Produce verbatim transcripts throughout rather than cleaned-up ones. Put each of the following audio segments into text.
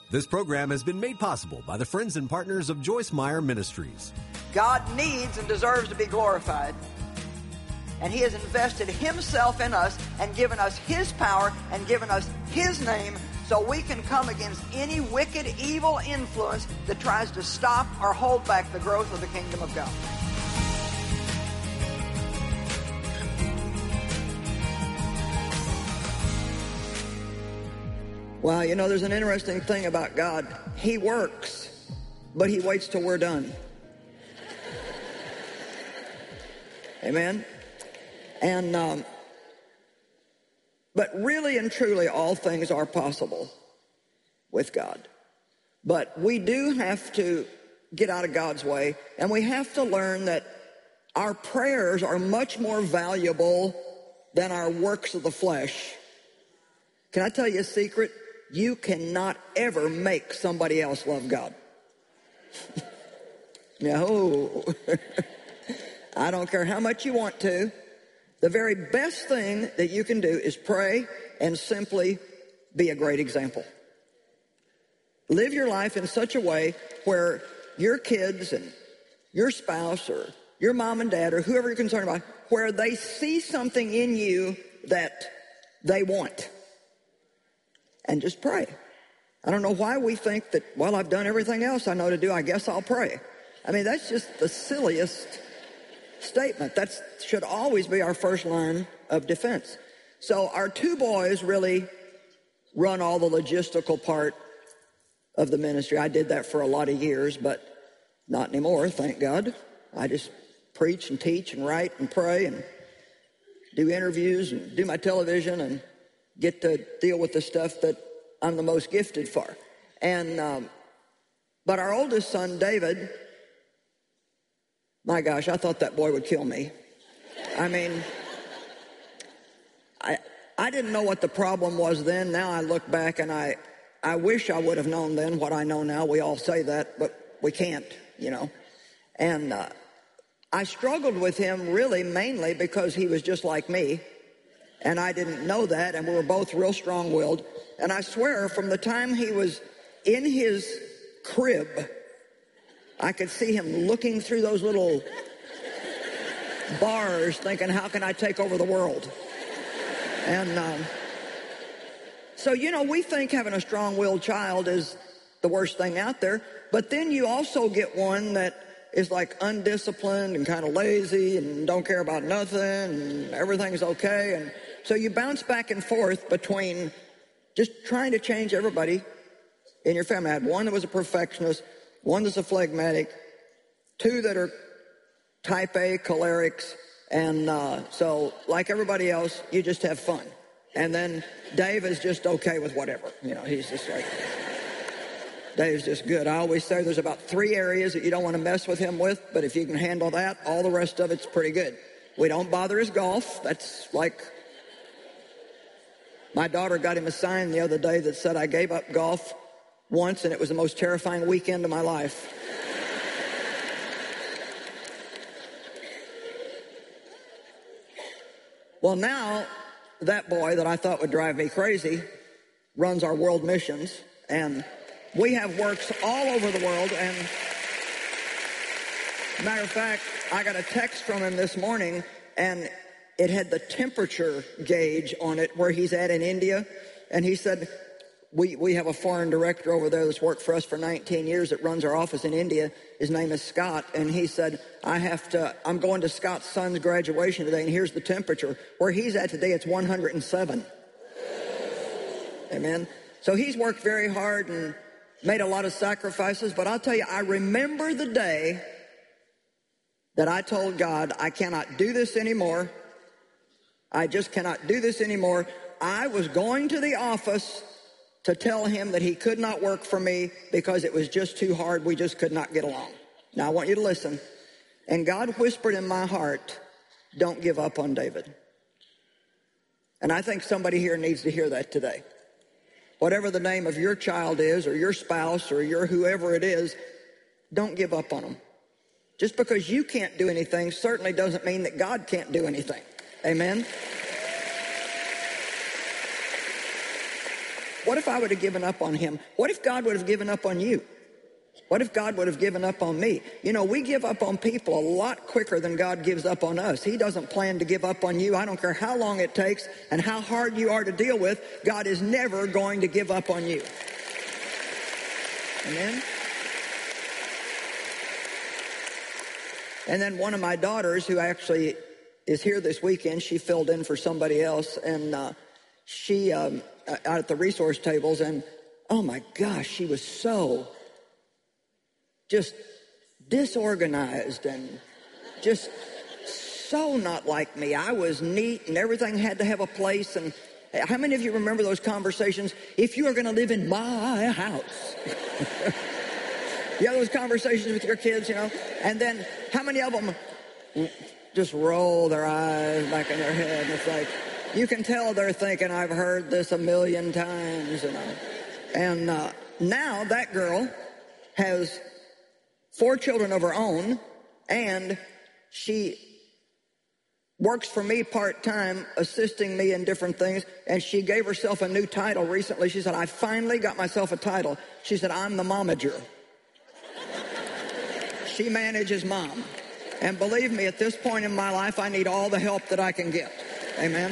This program has been made possible by the friends and partners of Joyce Meyer Ministries. God needs and deserves to be glorified. And He has invested Himself in us and given us His power and given us His name so we can come against any wicked, evil influence that tries to stop or hold back the growth of the kingdom of God. Well, you know, there's an interesting thing about God. He works, but He waits till we're done. Amen? And, um, but really and truly, all things are possible with God. But we do have to get out of God's way, and we have to learn that our prayers are much more valuable than our works of the flesh. Can I tell you a secret? You cannot ever make somebody else love God. No. I don't care how much you want to. The very best thing that you can do is pray and simply be a great example. Live your life in such a way where your kids and your spouse or your mom and dad or whoever you're concerned about, where they see something in you that they want. And just pray. I don't know why we think that, well, I've done everything else I know to do, I guess I'll pray. I mean, that's just the silliest statement. That should always be our first line of defense. So our two boys really run all the logistical part of the ministry. I did that for a lot of years, but not anymore, thank God. I just preach and teach and write and pray and do interviews and do my television and get to deal with the stuff that I'm the most gifted for. And, um, but our oldest son, David, my gosh, I thought that boy would kill me. I mean, I I didn't know what the problem was then. Now I look back and I, I wish I would have known then what I know now. We all say that, but we can't, you know. And uh, I struggled with him really mainly because he was just like me. And I didn't know that, and we were both real strong-willed. And I swear, from the time he was in his crib, I could see him looking through those little bars thinking, how can I take over the world? And um, so, you know, we think having a strong-willed child is the worst thing out there. But then you also get one that is like undisciplined and kind of lazy and don't care about nothing and everything's okay. And so you bounce back and forth between just trying to change everybody in your family. I had one that was a perfectionist, one that's a phlegmatic, two that are type A cholerics. And uh, so like everybody else, you just have fun. And then Dave is just okay with whatever. You know, he's just like... Dave's just good. I always say there's about three areas that you don't want to mess with him with, but if you can handle that, all the rest of it's pretty good. We don't bother his golf. That's like... My daughter got him a sign the other day that said, I gave up golf once, and it was the most terrifying weekend of my life. Well, now, that boy that I thought would drive me crazy runs our world missions, and we have works all over the world. And matter of fact, I got a text from him this morning, and it had the temperature gauge on it where he's at in India. And he said, we, we have a foreign director over there that's worked for us for nineteen years that runs our office in India. His name is Scott. And he said, I have to, I'm going to Scott's son's graduation today, and here's the temperature. Where he's at today, it's one hundred seven. Amen. So he's worked very hard and made a lot of sacrifices. But I'll tell you, I remember the day that I told God, I cannot do this anymore. I just cannot do this anymore. I was going to the office to tell him that he could not work for me because it was just too hard. We just could not get along. Now, I want you to listen. And God whispered in my heart, don't give up on David. And I think somebody here needs to hear that today. Whatever the name of your child is, or your spouse, or your whoever it is, don't give up on them. Just because you can't do anything certainly doesn't mean that God can't do anything. Amen? what if I would have given up on him? What if God would have given up on you? What if God would have given up on me? You know, we give up on people a lot quicker than God gives up on us. He doesn't plan to give up on you. I don't care how long it takes and how hard you are to deal with. God is never going to give up on you. Amen? And then one of my daughters, who actually is here this weekend, she filled in for somebody else, and uh, she, um, out at the resource tables, and oh my gosh, she was so just disorganized and just so not like me. I was neat and everything had to have a place. And how many of you remember those conversations? If you are going to live in my house. You have those conversations with your kids, you know? And then how many of them just roll their eyes back in their head? And it's like, you can tell they're thinking, I've heard this a million times, you know? And uh, now that girl has four children of her own, and she works for me part-time, assisting me in different things, and she gave herself a new title recently. She said, I finally got myself a title. She said, I'm the momager. She manages mom. And believe me, at this point in my life, I need all the help that I can get. Amen?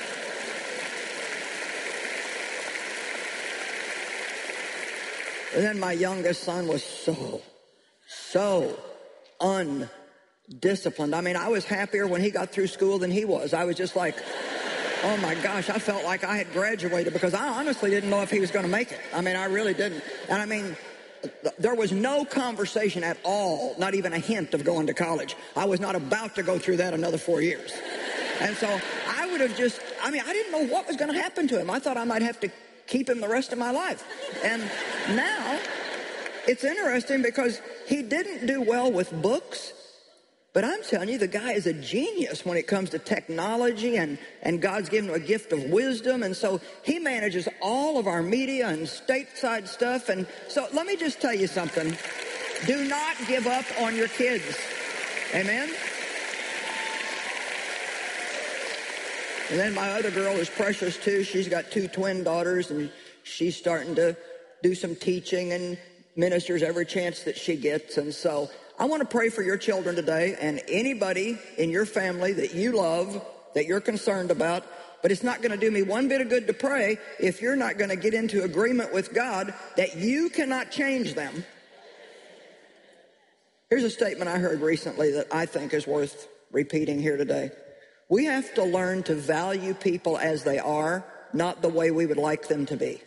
And then my youngest son was so So undisciplined. I mean, I was happier when he got through school than he was. I was just like, oh my gosh, I felt like I had graduated because I honestly didn't know if he was going to make it. I mean, I really didn't. And I mean, there was no conversation at all, not even a hint of going to college. I was not about to go through that another four years. And so I would have just, I mean, I didn't know what was going to happen to him. I thought I might have to keep him the rest of my life. And now it's interesting because he didn't do well with books, but I'm telling you, the guy is a genius when it comes to technology, and, and God's given him a gift of wisdom, and so he manages all of our media and stateside stuff. And so let me just tell you something. Do not give up on your kids. Amen? And then my other girl is precious too. She's got two twin daughters, and she's starting to do some teaching and ministers every chance that she gets. And so I want to pray for your children today, and anybody in your family that you love, that you're concerned about. But it's not going to do me one bit of good to pray if you're not going to get into agreement with God that you cannot change them. Here's a statement I heard recently that I think is worth repeating here today. We have to learn to value people as they are, not the way we would like them to be.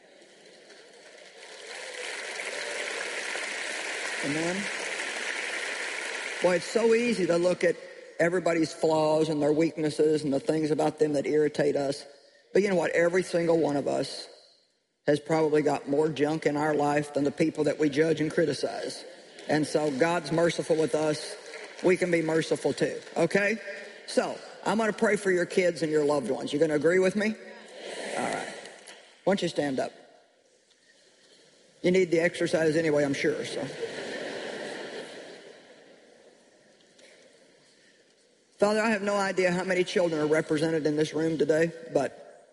Amen. Boy, it's so easy to look at everybody's flaws and their weaknesses and the things about them that irritate us. But you know what? Every single one of us has probably got more junk in our life than the people that we judge and criticize. And so God's merciful with us. We can be merciful too. Okay? So I'm going to pray for your kids and your loved ones. You going to agree with me? All right. Why don't you stand up? You need the exercise anyway, I'm sure. So. Father, I have no idea how many children are represented in this room today, but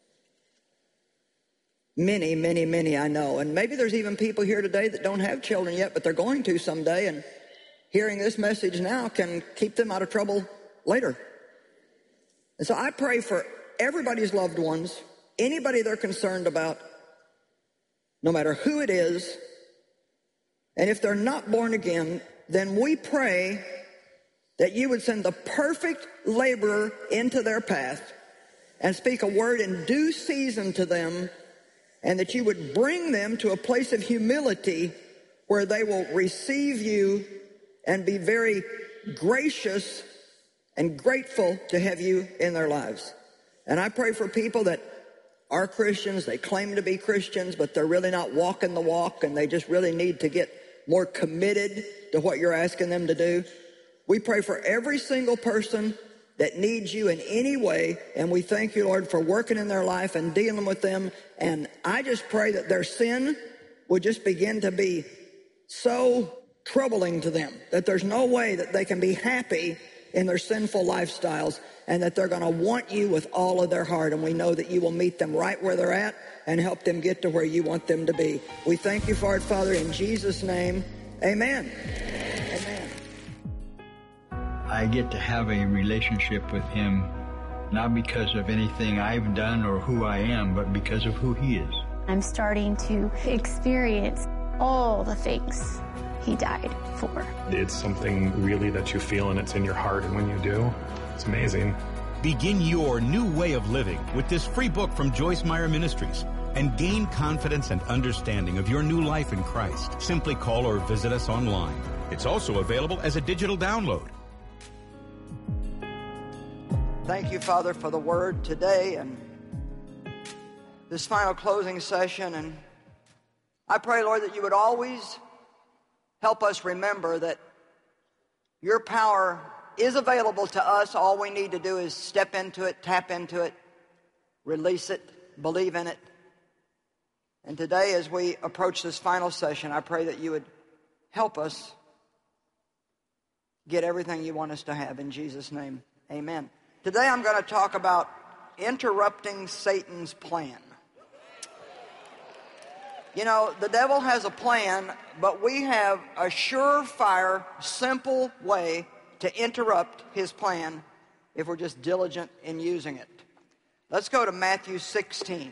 many, many, many I know. And maybe there's even people here today that don't have children yet, but they're going to someday, and hearing this message now can keep them out of trouble later. And so I pray for everybody's loved ones, anybody they're concerned about, no matter who it is. And if they're not born again, then we pray that you would send the perfect laborer into their path and speak a word in due season to them, and that you would bring them to a place of humility where they will receive you and be very gracious and grateful to have you in their lives. And I pray for people that are Christians, they claim to be Christians, but they're really not walking the walk, and they just really need to get more committed to what you're asking them to do. We pray for every single person that needs you in any way, and we thank you, Lord, for working in their life and dealing with them. And I just pray that their sin would just begin to be so troubling to them that there's no way that they can be happy in their sinful lifestyles, and that they're going to want you with all of their heart. And we know that you will meet them right where they're at, and help them get to where you want them to be. We thank you for it, Father, in Jesus' name. Amen. Amen. I get to have a relationship with him, not because of anything I've done or who I am, but because of who he is. I'm starting to experience all the things he died for. It's something really that you feel, and it's in your heart, and when you do, it's amazing. Begin your new way of living with this free book from Joyce Meyer Ministries and gain confidence and understanding of your new life in Christ. Simply call or visit us online. It's also available as a digital download. Thank you, Father, for the word today and this final closing session. And I pray, Lord, that you would always help us remember that your power is available to us. All we need to do is step into it, tap into it, release it, believe in it. And today, as we approach this final session, I pray that you would help us get everything you want us to have. In Jesus' name, amen. Today I'm going to talk about interrupting Satan's plan. You know, the devil has a plan, but we have a surefire, simple way to interrupt his plan if we're just diligent in using it. Let's go to Matthew sixteen.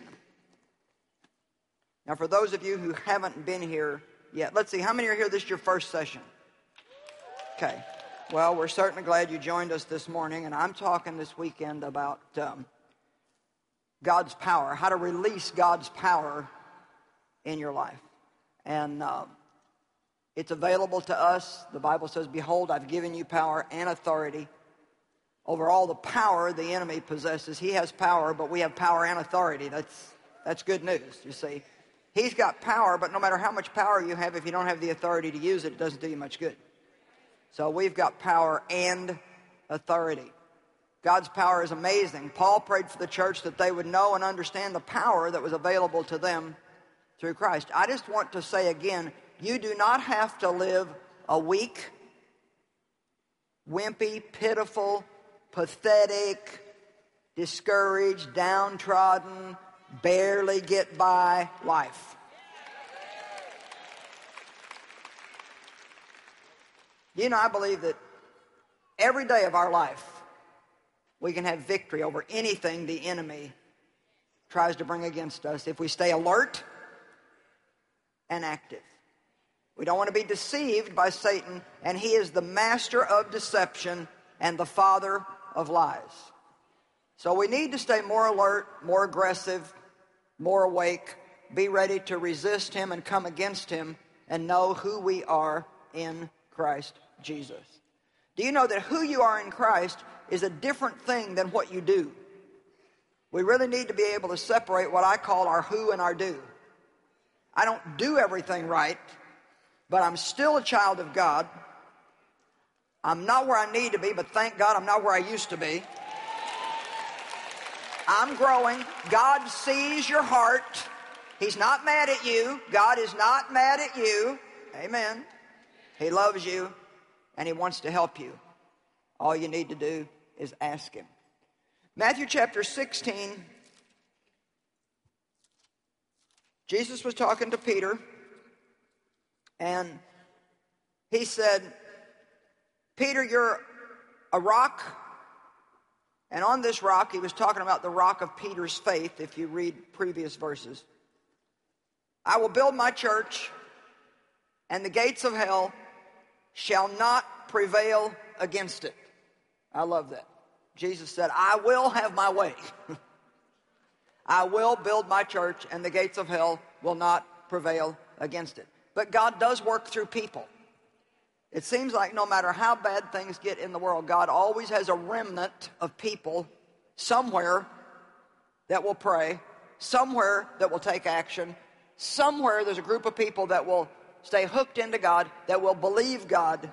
Now, for those of you who haven't been here yet, let's see, how many are here? This is your first session? Okay. Well, we're certainly glad you joined us this morning, and I'm talking this weekend about um, God's power, how to release God's power in your life. And uh, it's available to us. The Bible says, behold, I've given you power and authority over all the power the enemy possesses. He has power, but we have power and authority. That's, that's good news, you see. He's got power, but no matter how much power you have, if you don't have the authority to use it, it doesn't do you much good. So we've got power and authority. God's power is amazing. Paul prayed for the church that they would know and understand the power that was available to them through Christ. I just want to say again, you do not have to live a weak, wimpy, pitiful, pathetic, discouraged, downtrodden, barely get by life. You know, I believe that every day of our life we can have victory over anything the enemy tries to bring against us if we stay alert and active. We don't want to be deceived by Satan, and he is the master of deception and the father of lies. So we need to stay more alert, more aggressive, more awake, be ready to resist him and come against him, and know who we are in Christ Jesus. Do you know that who you are in Christ is a different thing than what you do? We really need to be able to separate what I call our who and our do. I don't do everything right, but I'm still a child of God. I'm not where I need to be, but thank God I'm not where I used to be. I'm growing. God sees your heart. He's not mad at you. God is not mad at you. Amen. He loves you, and he wants to help you. All you need to do is ask him. Matthew chapter sixteen. Jesus was talking to Peter, and he said, Peter, you're a rock, and on this rock, he was talking about the rock of Peter's faith, if you read previous verses. I will build my church, and the gates of hell shall not prevail against it. I love that. Jesus said, I will have my way. I will build my church, and the gates of hell will not prevail against it. But God does work through people. It seems like no matter how bad things get in the world, God always has a remnant of people somewhere that will pray, somewhere that will take action, somewhere there's a group of people that will stay hooked into God, that will believe God,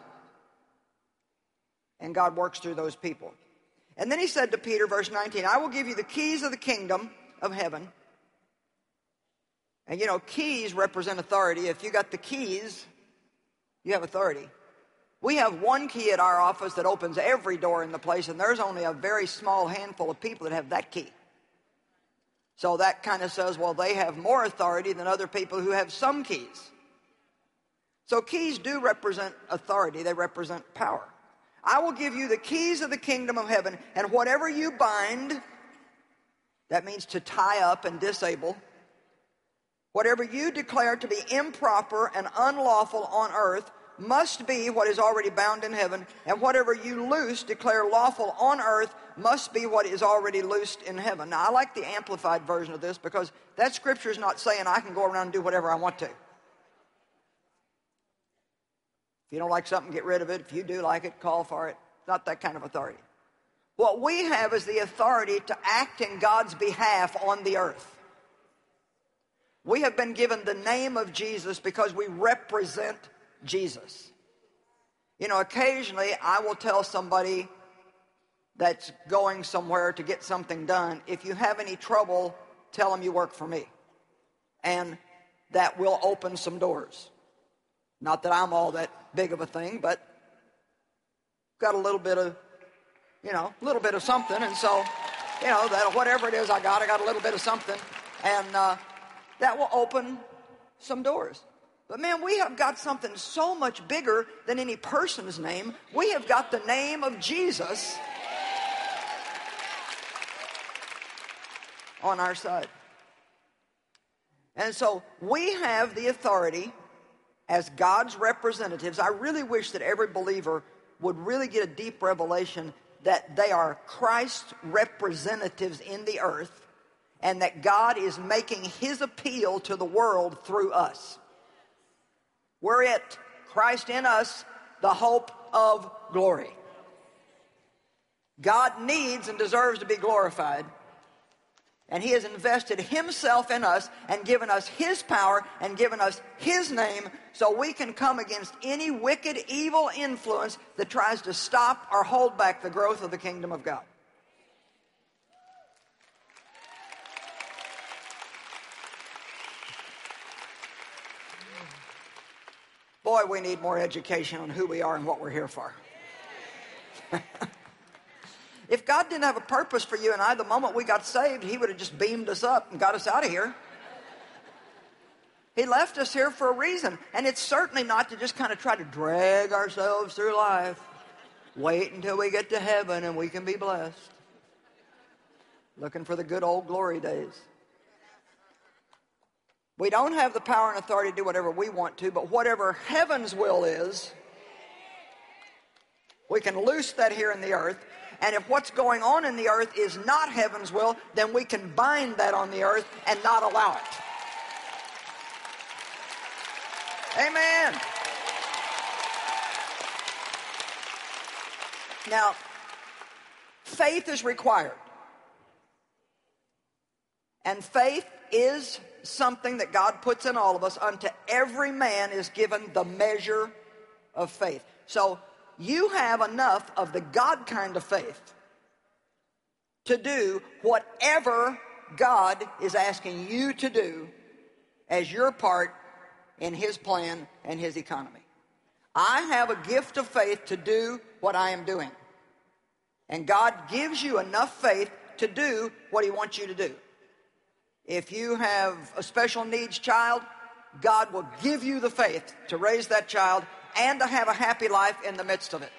and God works through those people. And then he said to Peter, verse nineteen, I will give you the keys of the kingdom of heaven. And you know, keys represent authority. If you got the keys, you have authority. We have one key at our office that opens every door in the place, and there's only a very small handful of people that have that key. So that kind of says, well, they have more authority than other people who have some keys. So keys do represent authority. They represent power. I will give you the keys of the kingdom of heaven, and whatever you bind, that means to tie up and disable, whatever you declare to be improper and unlawful on earth must be what is already bound in heaven, and whatever you loose, declare lawful on earth, must be what is already loosed in heaven. Now, I like the amplified version of this because that scripture is not saying I can go around and do whatever I want to. If you don't like something, get rid of it. If you do like it, call for it. It's not that kind of authority. What we have is the authority to act in God's behalf on the earth. We have been given the name of Jesus because we represent Jesus. You know, occasionally I will tell somebody that's going somewhere to get something done, if you have any trouble, tell them you work for me. And that will open some doors. Not that I'm all that big of a thing, but got a little bit of, you know, a little bit of something. And so, you know, that whatever it is I got, I got a little bit of something. And uh, that will open some doors. But man, we have got something so much bigger than any person's name. We have got the name of Jesus on our side. And so we have the authority as God's representatives. I really wish that every believer would really get a deep revelation that they are Christ's representatives in the earth, and that God is making his appeal to the world through us. We're it, Christ in us, the hope of glory. God needs and deserves to be glorified, and he has invested himself in us and given us his power and given us his name so we can come against any wicked, evil influence that tries to stop or hold back the growth of the kingdom of God. Boy, we need more education on who we are and what we're here for. If God didn't have a purpose for you and I, the moment we got saved, he would have just beamed us up and got us out of here. He left us here for a reason. And it's certainly not to just kind of try to drag ourselves through life. Wait until we get to heaven and we can be blessed. Looking for the good old glory days. We don't have the power and authority to do whatever we want to, but whatever heaven's will is, we can loose that here in the earth. And if what's going on in the earth is not heaven's will, then we can bind that on the earth and not allow it. Amen. Now, faith is required. And faith is something that God puts in all of us. Unto every man is given the measure of faith. So you have enough of the God kind of faith to do whatever God is asking you to do as your part in his plan and his economy. I have a gift of faith to do what I am doing. And God gives you enough faith to do what he wants you to do. If you have a special needs child, God will give you the faith to raise that child and to have a happy life in the midst of it.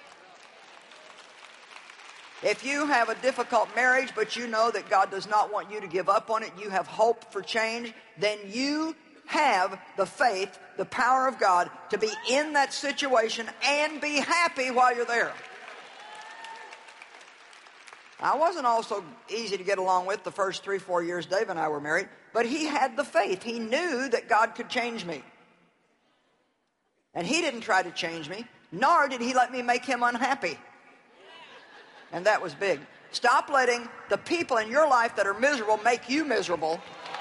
If you have a difficult marriage, but you know that God does not want you to give up on it, you have hope for change, then you have the faith, the power of God to be in that situation and be happy while you're there. I wasn't also easy to get along with the first three, four years Dave and I were married, but he had the faith. He knew that God could change me. And he didn't try to change me, nor did he let me make him unhappy. And that was big. Stop letting the people in your life that are miserable make you miserable.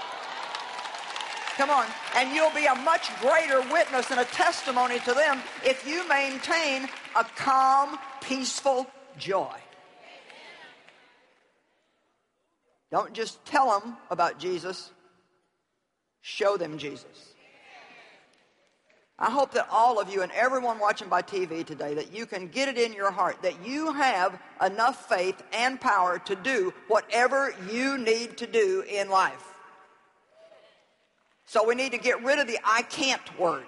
Come on. And you'll be a much greater witness and a testimony to them if you maintain a calm, peaceful joy. Don't just tell them about Jesus. Show them Jesus. I hope that all of you and everyone watching by T V today, that you can get it in your heart that you have enough faith and power to do whatever you need to do in life. So we need to get rid of the I can't word.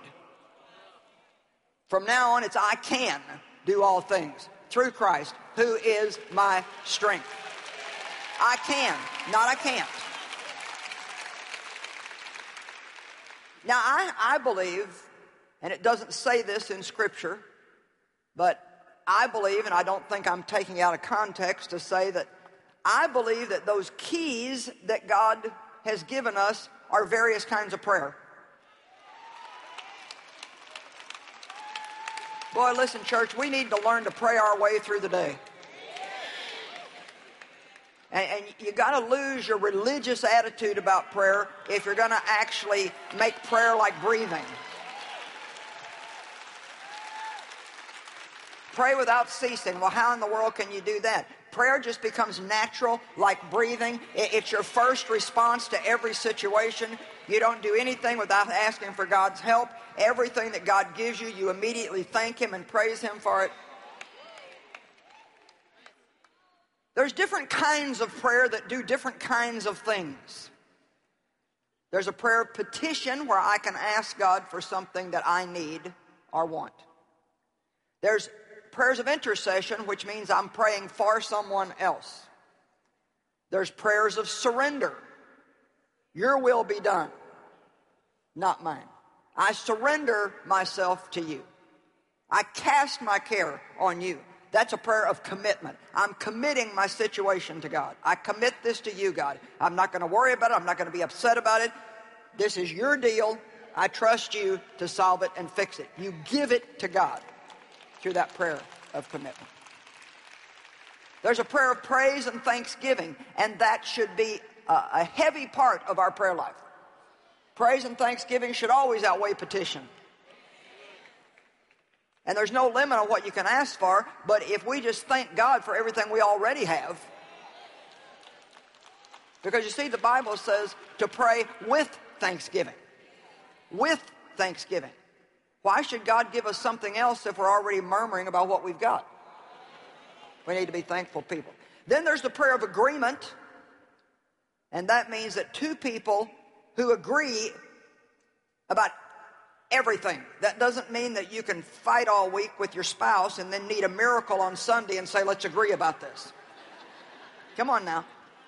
From now on, it's I can do all things through Christ, who is my strength. I can, not I can't. Now, I, I believe, and it doesn't say this in Scripture, but I believe, and I don't think I'm taking out of context to say that I believe that those keys that God has given us are various kinds of prayer. Boy, listen, church, we need to learn to pray our way through the day. And, and you got to lose your religious attitude about prayer if you're going to actually make prayer like breathing. Pray without ceasing. Well, how in the world can you do that? Prayer just becomes natural, like breathing. It's your first response to every situation. You don't do anything without asking for God's help. Everything that God gives you, you immediately thank Him and praise Him for it. There's different kinds of prayer that do different kinds of things. There's a prayer of petition where I can ask God for something that I need or want. There's prayers of intercession, which means I'm praying for someone else. There's prayers of surrender. Your will be done, not mine. I surrender myself to you. I cast my care on you. That's a prayer of commitment. I'm committing my situation to God. I commit this to you, God. I'm not going to worry about it. I'm not going to be upset about it. This is your deal. I trust you to solve it and fix it. You give it to God through that prayer of commitment. There's a prayer of praise and thanksgiving, and that should be a, a heavy part of our prayer life. Praise and thanksgiving should always outweigh petition. And there's no limit on what you can ask for, but if we just thank God for everything we already have, because you see, the Bible says to pray with thanksgiving. With thanksgiving. Why should God give us something else if we're already murmuring about what we've got? We need to be thankful people. Then there's the prayer of agreement, and that means that two people who agree about everything. That doesn't mean that you can fight all week with your spouse and then need a miracle on Sunday and say, let's agree about this. Come on now.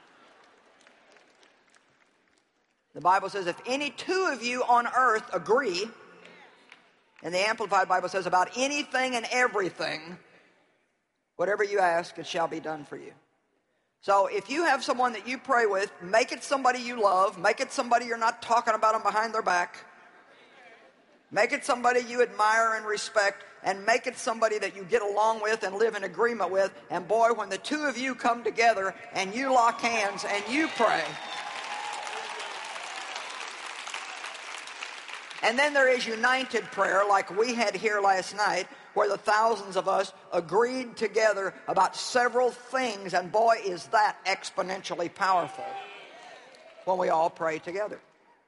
The Bible says if any two of you on earth agree, and the Amplified Bible says about anything and everything, whatever you ask, it shall be done for you. So if you have someone that you pray with, make it somebody you love. Make it somebody you're not talking about them behind their back. Make it somebody you admire and respect, and make it somebody that you get along with and live in agreement with. And boy, when the two of you come together and you lock hands and you pray. And then there is united prayer like we had here last night, where the thousands of us agreed together about several things, and boy, is that exponentially powerful when we all pray together.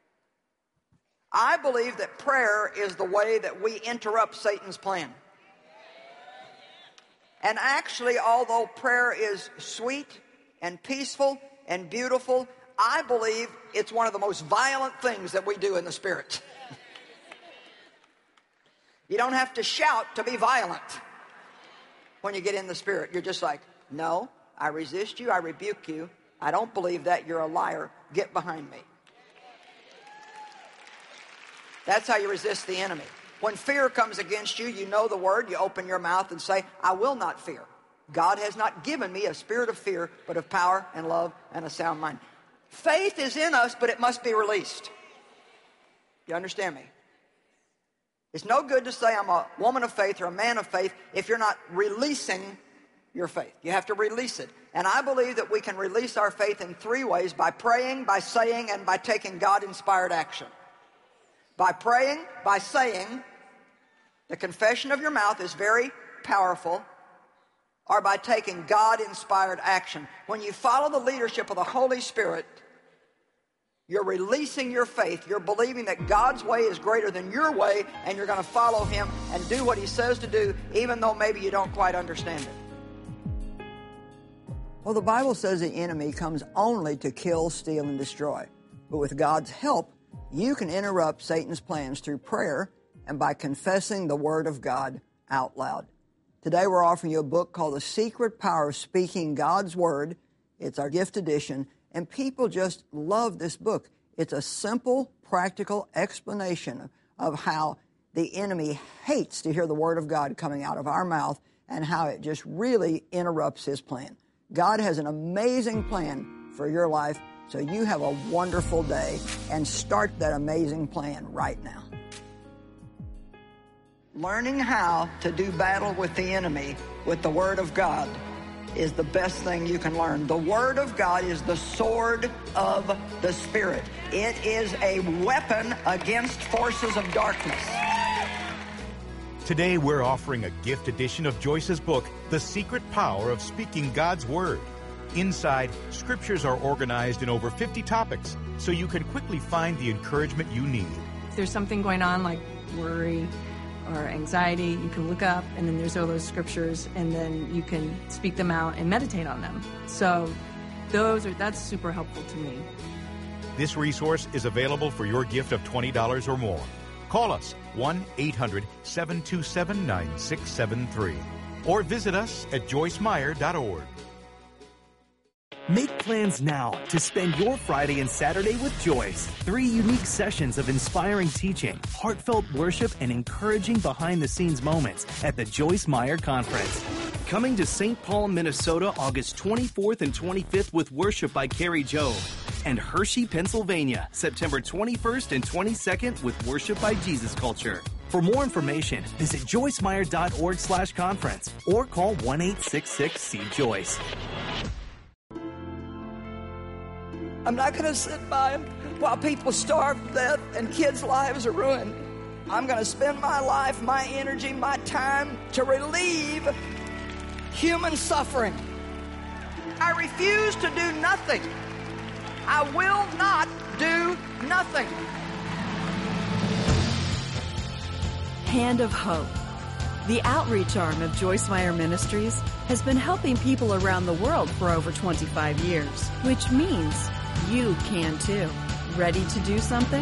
I believe that prayer is the way that we interrupt Satan's plan. And actually, although prayer is sweet and peaceful and beautiful, I believe it's one of the most violent things that we do in the Spirit. You don't have to shout to be violent when you get in the Spirit. You're just like, no, I resist you, I rebuke you. I don't believe that, you're a liar. Get behind me. That's how you resist the enemy. When fear comes against you, you know the word, you open your mouth and say, I will not fear. God has not given me a spirit of fear, but of power and love and a sound mind. Faith is in us, but it must be released. You understand me? It's no good to say I'm a woman of faith or a man of faith if you're not releasing your faith. You have to release it. And I believe that we can release our faith in three ways: by praying, by saying, and by taking God-inspired action. By praying, by saying, the confession of your mouth is very powerful, or by taking God-inspired action. When you follow the leadership of the Holy Spirit, You're releasing your faith. You're believing that God's way is greater than your way, and you're going to follow Him and do what He says to do, even though maybe you don't quite understand it. Well, the Bible says the enemy comes only to kill, steal, and destroy. But with God's help, you can interrupt Satan's plans through prayer and by confessing the Word of God out loud. Today we're offering you a book called The Secret Power of Speaking God's Word. It's our gift edition, and people just love this book. It's a simple, practical explanation of how the enemy hates to hear the Word of God coming out of our mouth and how it just really interrupts his plan. God has an amazing plan for your life, so you have a wonderful day and start that amazing plan right now. Learning how to do battle with the enemy with the Word of God is the best thing you can learn. The Word of God is the sword of the Spirit. It is a weapon against forces of darkness. Today we're offering a gift edition of Joyce's book, The Secret Power of Speaking God's Word. Inside, scriptures are organized in over fifty topics, so you can quickly find the encouragement you need. If there's something going on like worry or anxiety, you can look up, and then there's all those scriptures, and then you can speak them out and meditate on them. So those are that's super helpful to me. This resource is available for your gift of twenty dollars or more. Call us, one eight hundred seven two seven nine six seven three, or visit us at joyce meyer dot org. Make plans now to spend your Friday and Saturday with Joyce. Three unique sessions of inspiring teaching, heartfelt worship, and encouraging behind-the-scenes moments at the Joyce Meyer Conference. Coming to Saint Paul, Minnesota, August twenty-fourth and twenty-fifth with worship by Carrie Joe. And Hershey, Pennsylvania, September twenty-first and twenty-second with worship by Jesus Culture. For more information, visit joyce meyer dot org slash conference or call one eight six six C Joyce. I'm not going to sit by while people starve to death and kids' lives are ruined. I'm going to spend my life, my energy, my time to relieve human suffering. I refuse to do nothing. I will not do nothing. Hand of Hope. The outreach arm of Joyce Meyer Ministries has been helping people around the world for over twenty-five years, which means you can too. Ready to do something?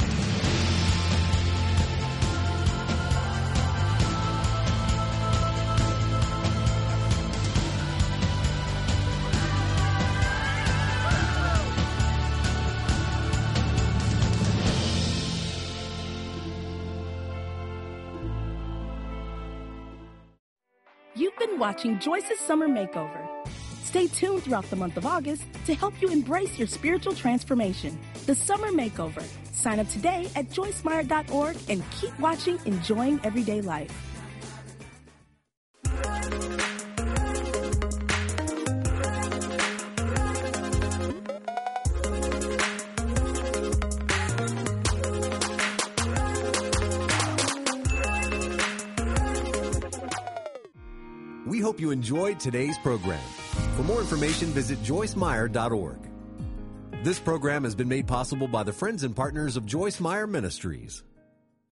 You've been watching Joyce's Summer Makeover. Stay tuned throughout the month of August to help you embrace your spiritual transformation. The Summer Makeover. Sign up today at joyce meyer dot org and keep watching, enjoying everyday life. We hope you enjoyed today's program. For more information, visit joyce meyer dot org. This program has been made possible by the friends and partners of Joyce Meyer Ministries.